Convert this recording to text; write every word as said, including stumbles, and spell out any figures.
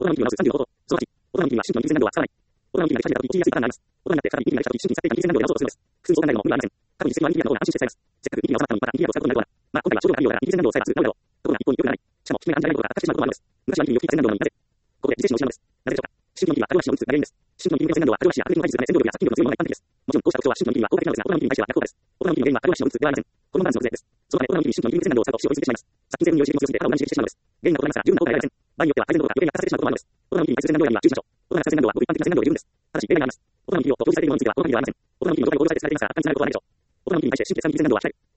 大人の P は まずさんじゅうのこと。そのはち、大人の P は新規の優先難度は使わない。大人の P が理解されたとき、用いやすいパターンがあります。大人になって再び P が理解したとき、新規に使っていた優先難度を直そうとするのです。複数相談内容の無理はありません。過去に実績は P の方が安心して使えます。せっかく P が収まったのにまた P が使うことになるとはな。まあ、今回は症状があるようだから優先難度を抑えたらすぐ治るだろう。ところが一方に良くならない。しかも、決めが暗示がないことが悪化してしまうこともあるのです。昔は P によって優先難度なのになぜここで理性心を失うのです。なぜでしょうか。新規の P は過剰な思想を打つが原因です。新規の P の優先難度は過剰な思想や悪意の配置するため戦闘力や殺菌力の強いものが一般的です。もちろんこうした特徴は新規の P には効果的なのですが、大人の P に対しては逆効果です。大人の P の原因は過剰な思想を打つではありません。このバランスのズレです。そのため大人の P に新規の P の優先難度を使うと思考を追いついてしまいます。殺菌性の匂い刺激も強すぎて体を無駄に刺激してしまうのです。原因が異なりますが十分な効果ではありません。場合によっては改善度が余計に悪化させてしまうこともあるのです。大人の P に対する優先難度選びは注意しましょう。大人の優先難度はごく一般的な優先難度で十分です。ただし例外があります。大人の P を表示されているものについては大人の P ではありません。大人の P のどこに表示されているかが簡単になることはないでしょう。大人の P に対して新規でさんに優先難度は控える。